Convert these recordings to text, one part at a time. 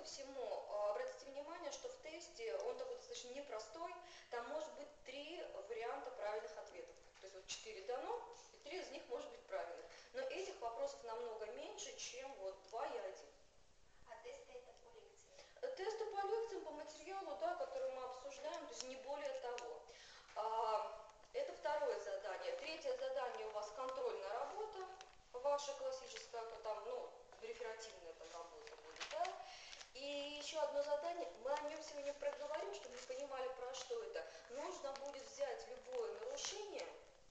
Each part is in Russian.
всему, обратите внимание, что в тесте он такой достаточно непростой, там может быть 3 варианта правильных ответов. То есть вот 4 дано, и 3 из них может быть правильных. Но этих вопросов намного меньше, чем вот 2 и 1. А тесты это по лекции? Тесты по лекциям, по материалу, да, который мы обсуждаем, то есть не более того. Это второе задание. Третье задание у вас контрольная работа, ваша классическая, там, ну, реферативная там работа будет, да. И еще одно задание, мы о нем сегодня проговорим, чтобы вы понимали, про что это. Нужно будет взять любое нарушение,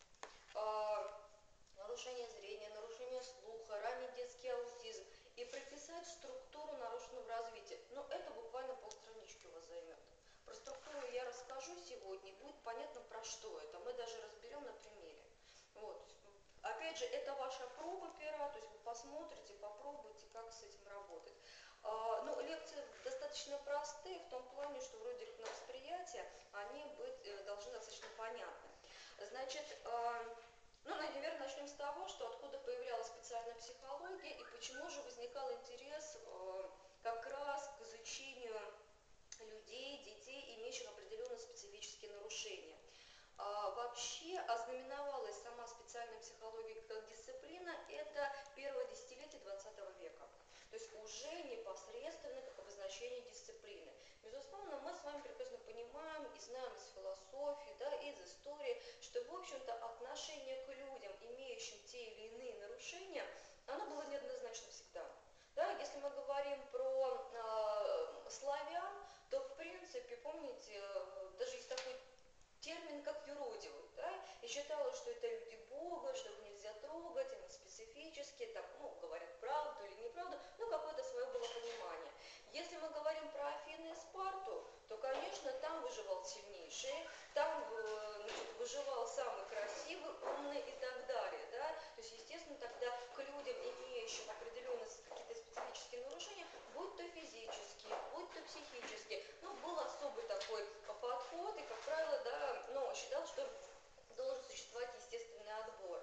нарушение зрения, нарушение слуха, ранний детский аутизм и прописать структуру нарушенного развития. Но это буквально полстранички у вас займет. Про структуру я расскажу сегодня, и будет понятно, про что это. Мы даже разберем на примере. Вот. Опять же, это ваша проба пера, то есть вы посмотрите, попробуйте, как с этим работать. Ну, лекции достаточно простые в том плане, что вроде как на восприятие они должны достаточно понятны. Значит, ну, наверное, начнем с того, что откуда появлялась специальная психология и почему же возникал интерес как раз к изучению людей, детей, имеющих определенные специфические нарушения. Вообще ознаменовалась сама специальная психология как дисциплина это первое десятилетие 20 века. То есть уже непосредственно как обозначение дисциплины. Безусловно, мы с вами прекрасно понимаем и знаем из философии, да, из истории, что, в общем-то, отношение к людям, имеющим те или иные нарушения, оно было неоднозначно всегда. Да, если мы говорим про славян, то, в принципе, помните, даже есть такой термин как юродивый, да, и считалось, что это люди Бога, что их нельзя трогать, они специфические, там, ну, говорят правду или неправду, ну, какое-то свое было понимание. Если мы говорим про Афины и Спарту, то, конечно, там выживал сильнейший, там, значит, выживал самый красивый, умный и так далее, да, то есть, естественно, тогда к людям, имеющим определенные какие-то специфические нарушения, будь то физические, будь то психические, ну, был особый такой подход, и, как правило, да, ну, считал, что должен существовать естественный отбор.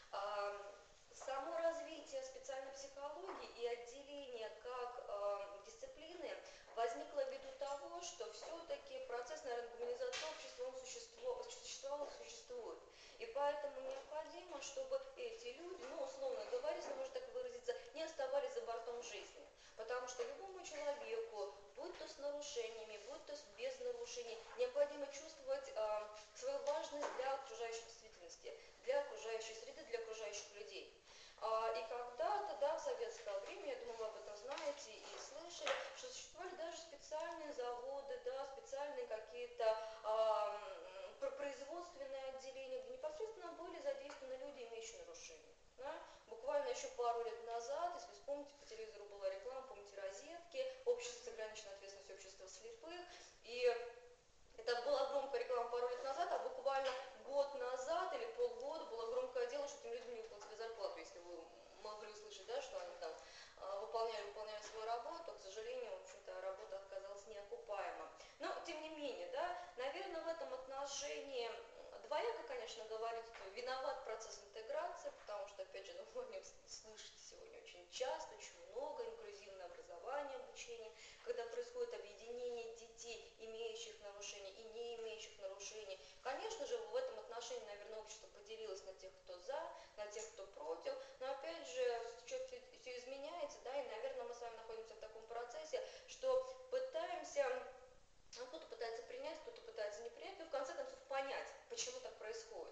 Само развитие специальной психологии и отделение как дисциплины возникло ввиду того, что все-таки процесс, наверное, гуманизации общества, он существовал и существует. И поэтому необходимо, чтобы эти люди, ну, условно говоря, если можно так выразиться, не оставались за бортом жизни. Потому что любому человеку, будь то с нарушениями, будь то без нарушений, необходимо чувствовать свою важность для окружающей действительности, для окружающей среды, для окружающих людей. И когда-то, да, в советское время, я думаю, вы об этом знаете и слышали, что существовали даже специальные заводы, да, специальные какие-то производственные отделения, где непосредственно были задействованы люди, имеющие нарушения. Да? Буквально еще пару лет назад, если вспомните, по телевизору была реклама, помните, розетки, общество с ограниченной ответственностью, общество слепых, и это была громкая реклама пару лет назад, а буквально год назад или полгода было громкое дело, что этим людям не выплатили зарплату, если вы могли услышать, да, что они там выполняли свою работу, к сожалению, в общем-то, работа оказалась неокупаемой. Но, тем не менее, да, наверное, в этом отношении двояко, конечно, говорить, что виноват процесс интеграции, потому что, опять же, вы о нем слышите сегодня очень часто, очень много, инклюзивное образование, обучение, когда происходит объединение детей, имеющих нарушения и не имеющих нарушений. Конечно же, в этом отношении, наверное, общество поделилось на тех, кто за, на тех, кто против, но, опять же, все изменяется, да, и, наверное, мы с вами находимся в таком процессе, что пытаемся, ну, кто-то пытается принять, кто-то пытается не принять, но в конце концов понять, почему так происходит.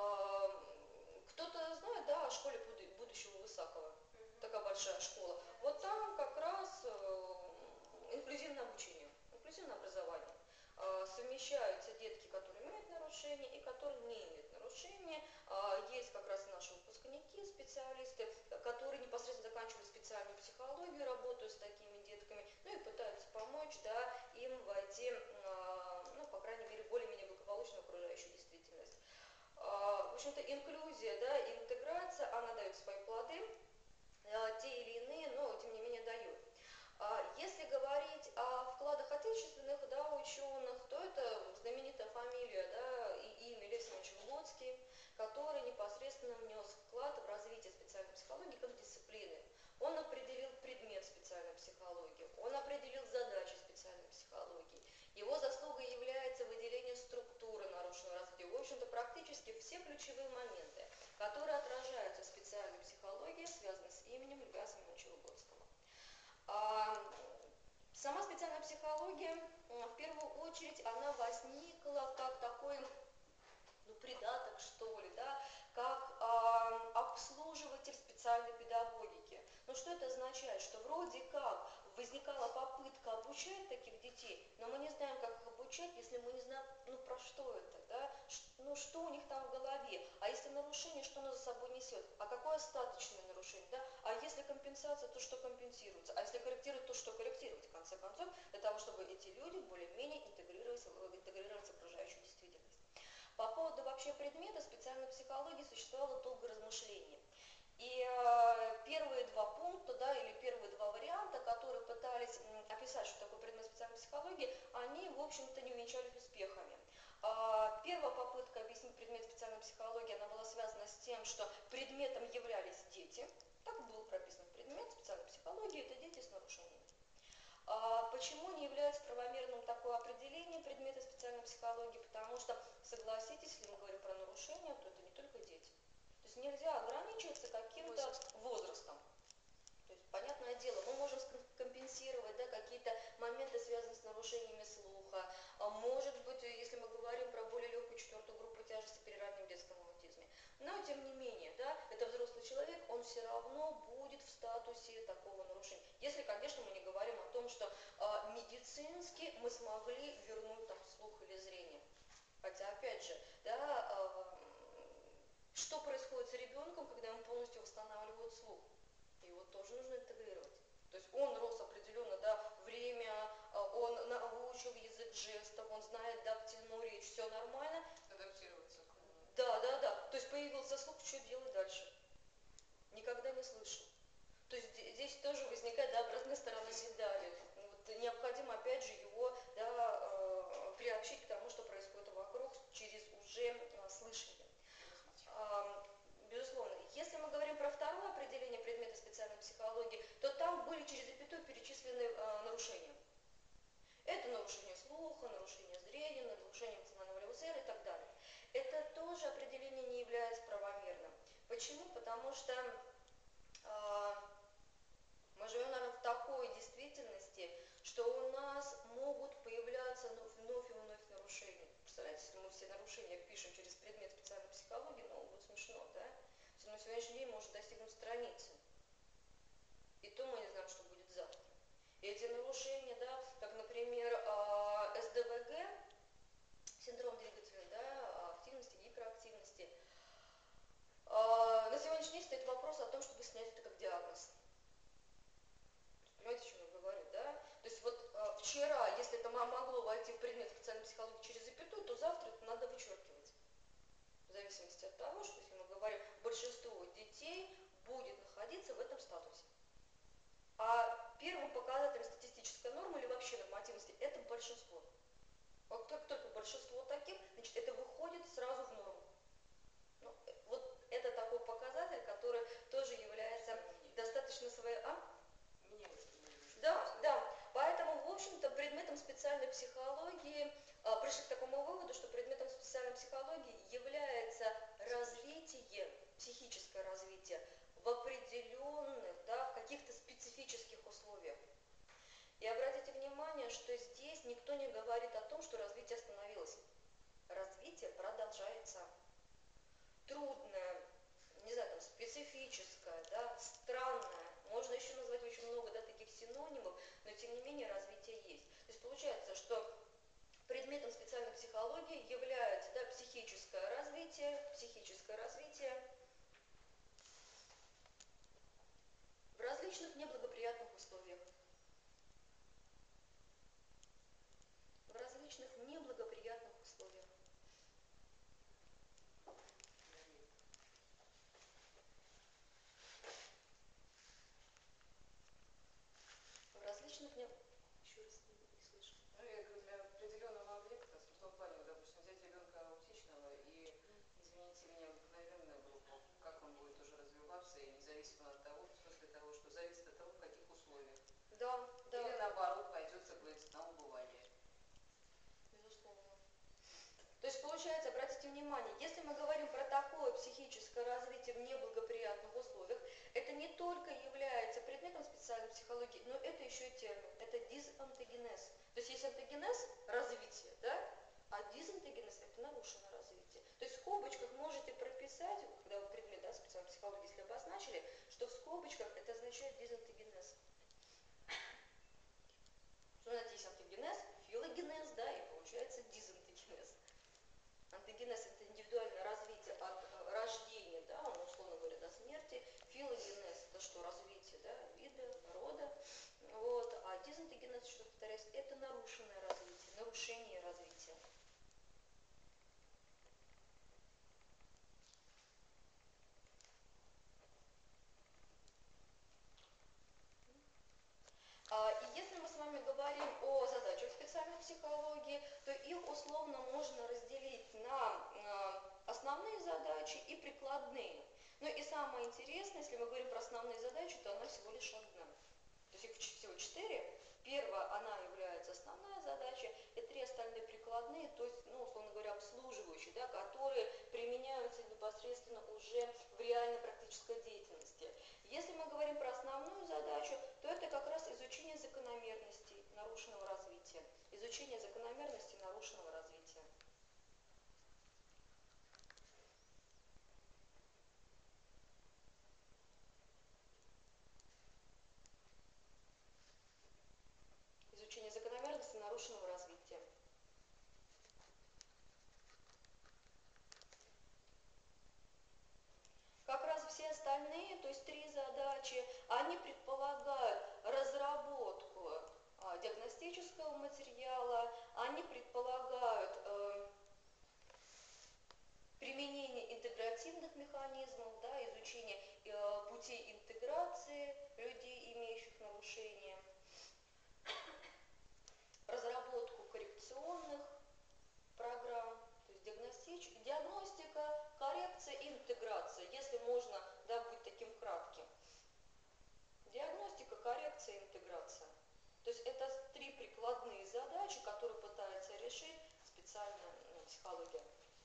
Кто-то знает, да, о школе будущего Высокого, такая большая школа. Вот там как раз инклюзивное обучение, инклюзивное образование. Совмещаются детки, которые имеют нарушения и которые не имеют нарушения. Есть как раз наши выпускники, специалисты, которые непосредственно заканчивали специальную психологию, работают с такими детками, ну и пытаются помочь, да, им войти, ну, по крайней мере, более-менее благополучно в окружающую действительность. В общем-то, инклюзия, да, интеграция, она дает свои плоды, те или иные, но тем не менее дают. Если говорить о вкладах отечественных, да, ученых, то это знаменитая фамилия, да, и имя Лев Семенович Выгодский, который непосредственно внес вклад в развитие специальной психологии как дисциплины. Он определил предмет специальной психологии, он определил все ключевые моменты, которые отражаются в специальной психологии, связаны с именем Льва Семеновича Выгодского. Сама специальная психология, в первую очередь, она возникла как такой, придаток, что ли, да, как обслуживатель специальной педагогики. Но что это означает? Что вроде как возникала попытка обучать таких детей, но мы не знаем, как их обучать, если мы не знаем, про что это, да, что у них там в голове, а если нарушение, что оно за собой несет, а какое остаточное нарушение, да, а если компенсация, то что компенсируется, а если корректировать, то что корректировать, в конце концов, для того, чтобы эти люди более-менее интегрировались в окружающую действительность. По поводу вообще предмета специальной психологии существовало долгое размышление. И первые два пункта, да, или первые два варианта, которые пытались описать, что такое предмет специальной психологии, они, в общем-то, не увенчались успехами. Первая попытка объяснить предмет специальной психологии, она была связана с тем, что предметом являлись дети. Так было прописано в предмет специальной психологии, это дети с нарушениями. Почему не является правомерным такое определение предмета специальной психологии? Потому что, согласитесь, если мы говорим про нарушения, то это не только дети. То есть нельзя ограничиваться каким-то возрастом. То есть, понятное дело, мы можем компенсировать, да, какие-то моменты, связанные с нарушениями слуха. Может быть, если мы говорим про более легкую четвертую группу тяжести при раннем детском аутизме. Но, тем не менее, да, это взрослый человек, он все равно будет в статусе такого нарушения. Если, конечно, мы не говорим о том, что медицински мы смогли вернуть там слух или зрение. Хотя, опять же, да, что происходит с ребенком, когда ему полностью восстанавливают слух? Его тоже нужно интегрировать. То есть он рос определенно, да, время, он выучил язык жестов, он знает дактильную речь, все нормально. Адаптироваться. Да. То есть появился слух, что делать дальше? Никогда не слышал. То есть здесь тоже возникает, да, обратная сторона медали. Вот, необходимо, опять же, его, да, приобщить к тому, что происходит вокруг, через уже слышание. Безусловно. Если мы говорим про второе определение предмета специальной психологии, то там были через запятую перечислены нарушения. Это нарушение слуха, нарушение зрения, нарушение эмоционального революции и так далее. Это тоже определение не является правомерным. Почему? Потому что мы живем, наверное, в такой действительности, что у нас могут появляться вновь и вновь нарушения. Представляете, если мы все нарушения пишем через предмет специальной психологии, будет смешно, да? На сегодняшний день может достигнуть страницы. И то мы не знаем, что будет завтра. И эти нарушения, да, как, например, СДВГ, синдром двигательной, да, активности, гиперактивности, на сегодняшний день стоит вопрос о том, чтобы снять это как диагноз. Понимаете, о чем я говорю, да? То есть вот вчера, если это могло войти в предмет специальной психологии через запятую, то завтра это надо вычеркивать. В зависимости от того, что, если мы говорим, большинство детей будет находиться в этом статусе. А первым показателем статистической нормы или вообще нормативности – это большинство. Вот как только большинство таких, значит, это выходит сразу в норму. Вот это такой показатель, который тоже является достаточно своей... Да. Поэтому, в общем-то, предметом специальной психологии пришли к такому выводу, что предметом специальной психологии является развитие, психическое развитие в определенных, да, в каких-то специфических условиях. И обратите внимание, что здесь никто не говорит о том, что развитие остановилось. Развитие продолжается. Трудное, не знаю, там, специфическое, да, странное. Можно еще назвать очень много, да, таких синонимов, но тем не менее развитие есть. То есть получается, что предметом специальной психологии является, да, психическое развитие в различных неблагоприятных условиях. В различных неблагоприятных условиях. В различных Еще раз не слышу. Я говорю, для определенного объекта, в том плане, допустим, взять ребенка аутичного и, извините меня, обыкновенную группу, как он будет уже развиваться, и независимо от того, в смысле того, что зависит от того, в каких условиях. Да. Или наоборот, пойдет, как говорится, на убывание. Безусловно. То То есть получается, обратите внимание, если мы говорим про такое психическое развитие в неблагоприятных условиях, это не только является предметом специальной психологии, но это еще и термин, это дизантогенез. То есть антогенез – развитие, да? А дизантогенез – это нарушенное развитие. То есть в скобочках можете прописать, когда вы предмет, да, специальной психологии, если обозначили, что в скобочках это означает дизантогенез. Что на дизантогенез, филогенез, да, и получается дизантогенез. Антогенез – это индивидуальное развитие от рождения, да, условно говоря, до смерти. Филогенез – это что, развитие, да, вида, рода. Вот. А дизантогенез, что повторяюсь, это нарушенное развитие, нарушение развития. И если мы с вами говорим о задачах специальной психологии, то их условно можно разделить на основные задачи и прикладные. Ну и самое интересное, если мы говорим про основные задачи, то она всего лишь одна. То есть их всего 4. Первая, она является основная задача, и 3 остальные прикладные, то есть, ну, условно говоря, обслуживающие, да, которые применяются непосредственно уже в реальной практической деятельности. Если мы говорим про основную задачу, то это как раз изучение закономерностей нарушенного развития. Изучение закономерностей нарушенного развития. Изучение закономерностей нарушенного развития. Как раз все остальные, то есть 3 задачи, они предполагают разработку диагностического материала, они предполагают применение интегративных механизмов, да, изучение путей интеграции людей, имеющих нарушения, разработку коррекционных программ, то есть диагностика, коррекция и интеграция, если можно, да, быть таким кратким. Диагностика, коррекция и интеграция. То есть это 3 прикладные задачи, которые пытается решить специальная психология.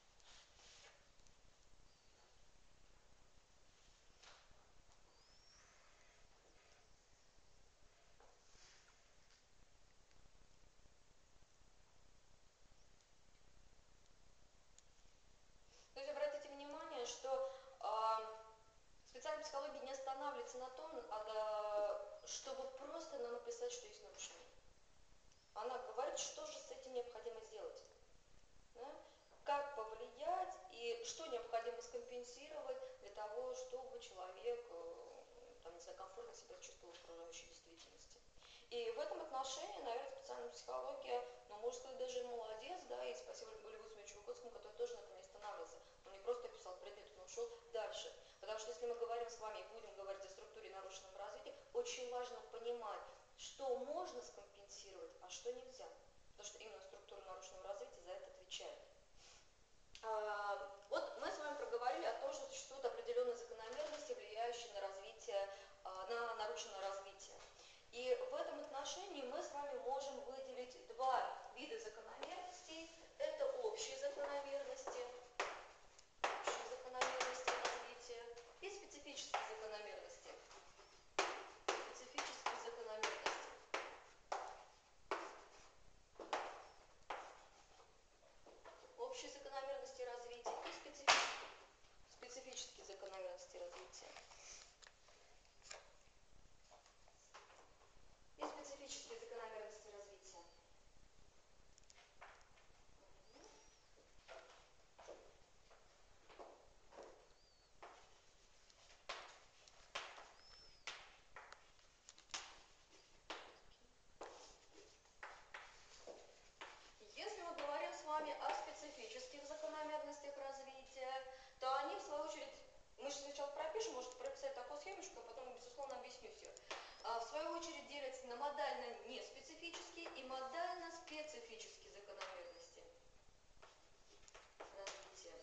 То есть обратите внимание, что специальная психология не останавливается на том, чтобы просто нам написать, что есть нарушение. Она говорит, что же с этим необходимо сделать. Да? Как повлиять и что необходимо скомпенсировать для того, чтобы человек там, не знаю, комфортно себя чувствовал в окружающей действительности. И в этом отношении, наверное, специальная психология, ну, можно сказать, даже молодец, да, и спасибо Льву Владимировичу Выгодскому, который тоже на этом не останавливался. Он не просто писал предмет, он ушел дальше. Потому что если мы говорим с вами и будем говорить о структуре нарушенного развития, очень важно понимать, что можно скомпенсировать, а что нельзя. Потому что именно структура нарушенного развития за это отвечает. Вот мы с вами проговорили о том, что существуют определенные закономерности, влияющие на развитие, на нарушенное развитие. И в этом отношении мы с вами можем выделить 2 вида закономерностей. Это общие закономерности развития и специфические закономерности. Специфические закономерности. Общие закономерности развития и специфические закономерности развития. И специфические закономерности развития. Если мы говорим с вами о специфических закономерностях развития, то они, в свою очередь, мы же сначала пропишем, может прописать такую схемочку, а потом, безусловно, объясню все. В свою очередь делятся на модально-неспецифические и модально-специфические закономерности развития.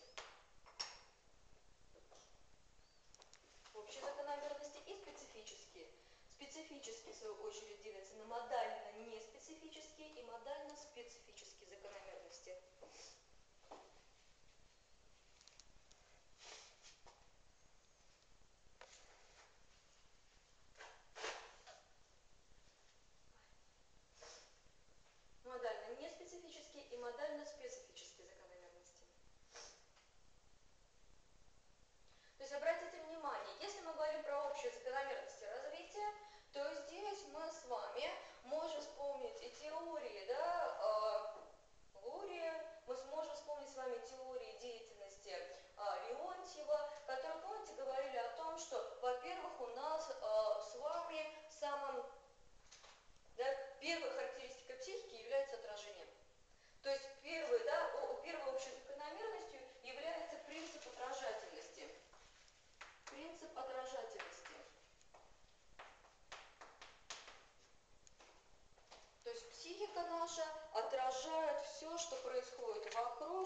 Общие закономерности и специфические. Специфические, в свою очередь, делятся на модально-неспецифические и модально-специфические закономерности. все, что происходит вокруг.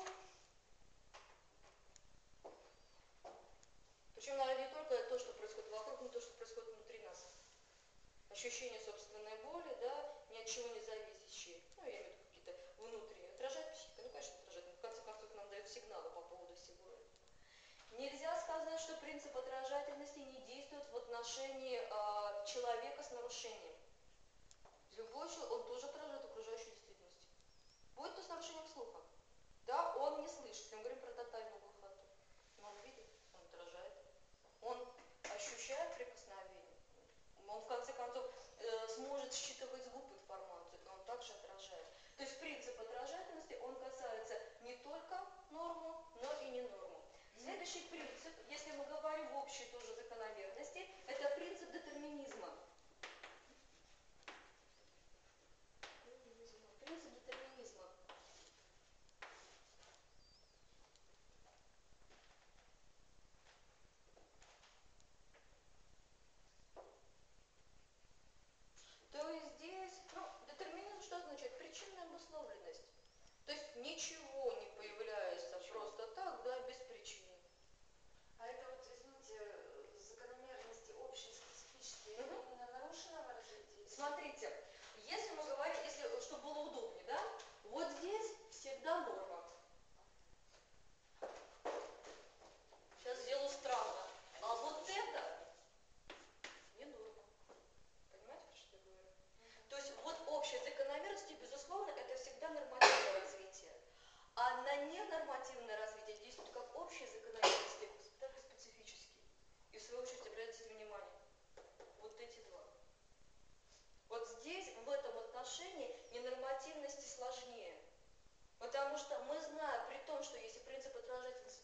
Причем, наверное, не только то, что происходит вокруг, но то, что происходит внутри нас. Ощущение собственной боли, да, ни от чего не зависящие. Ну, я имею в виду какие-то внутренние. Отражает психика? Ну, конечно, отражает. Но в конце концов нам дает сигналы по поводу всего этого. Нельзя сказать, что принцип отражательности не действует в отношении человека с нарушением. Любой человек, он тоже отражает окружающую действительность. Будь то с нарушением слуха. Да, он не слышит. Если мы говорим про тотальную глухоту. Но он видит, он отражает. Он ощущает прикосновение. Он, в конце концов, сможет считывать с губ информацию, но он также отражает. То есть принцип отражательности, он касается не только норму, но и не норму. Следующий принцип, если мы говорим в общей тоже закономерности, это принцип детерминизма. Принцип детерминизма. То есть здесь, детерминизм что означает? Причинная обусловленность. То есть ничего не появляется просто так, да, без причины. А это вот, извините, закономерности общие, специфические, это именно нарушенного развития? Смотрите, если мы говорим, если, чтобы было удобнее, да, вот здесь всегда норма. Сейчас сделаю странно. А вот это не норма. Понимаете, про что я говорю? То есть вот общие закономерности, безусловно, это всегда нормативное развитие. А на ненормативное развитие действуют как общие закономерности, так и специфические. И в свою очередь обратите внимание, вот эти два. Вот здесь, в этом отношении, ненормативности сложнее. Потому что мы знаем, при том, что если